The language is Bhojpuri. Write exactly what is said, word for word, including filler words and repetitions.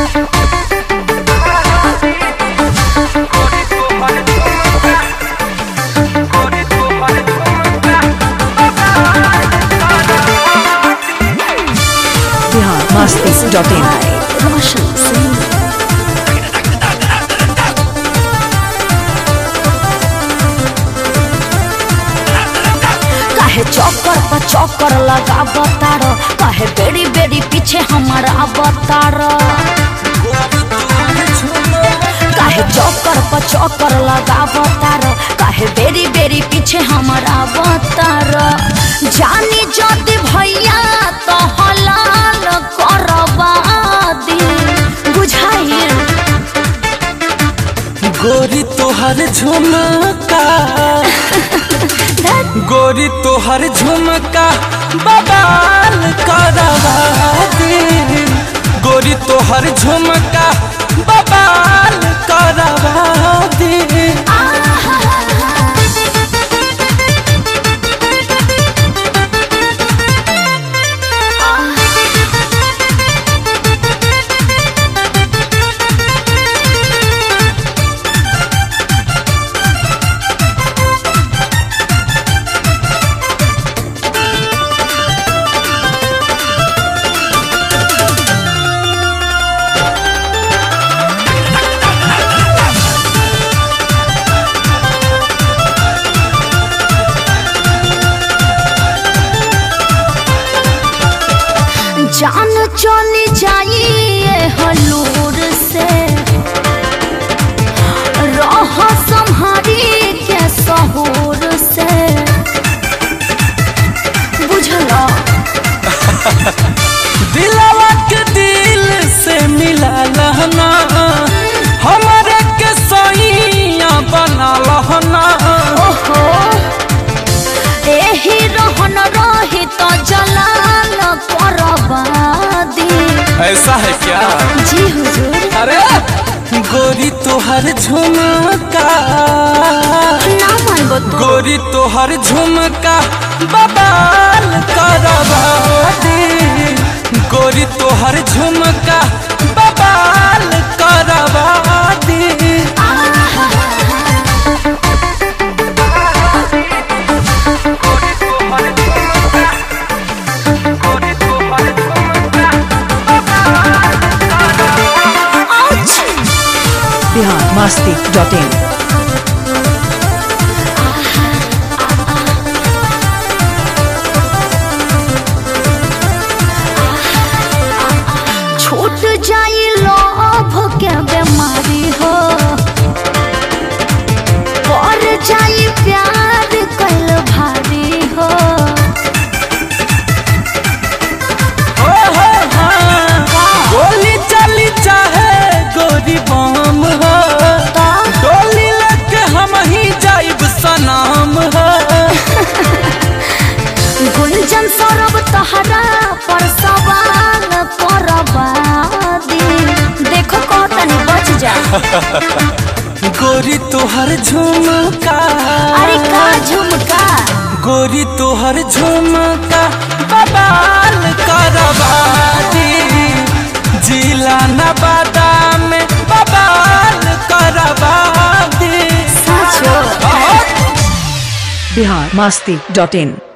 Masti dot in. काहे चौकर पर चौकर लगा बतारो, काहे बेरी बेरी पीछे हमारा बतारो। काहे चौकर पर चौकर लगा बतारो, काहे बेरी बेरी पीछे हमारा बतारो। जानी जाती भैया तो हलाल करवा दी, बुझाई गोरी तोहर झुमका गोरी तोहर झुमका बवाल करवा दे। गोरी तोहर झुमका बवाल करवा दे। जान चली जाइए हलूर से, रह संहारी के सहूर से, बुझला दिलवा के दिल से मिला लहना, हमारे के सैया बना लहना। ओहो एही रहन रही तो जलाल करवा दी। ऐसा है क्या? जी हुजूर। अरे गोरी तोहर झुमका ना मानबो तो। गोरी तोहर झुमका बवाल करवा दे। गोरी तोहर झुमका बवाल करवा दे। Bihar Masti dot in. छूट जाई लोभ के बीमारी हो, पर जाई प्यार कल भारी हो। हो हो हाँ गोली चली चाहे गोरी बम हो, डोली लेके हम ही जाइब सनाम हो। गुंजन सौरभ तहरा पर सवाल करवा दी। देखो कौतनी बच जा। गोरी तोहर झुमका अरे का झुमका गोरी तोहर झुमका बवाल करवा दे। जिला नवादा में बवाल करवा दे। सचो Bihar Masti dot in.